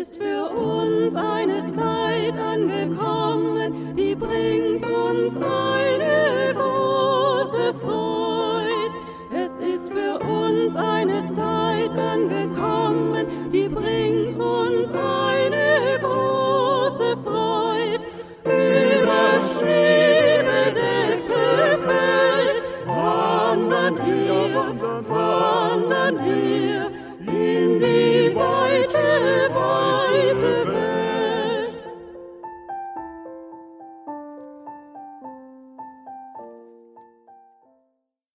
ist für uns eine Zeit angekommen, die bringt uns eine große Freud. Es ist für uns eine Zeit angekommen, die bringt uns eine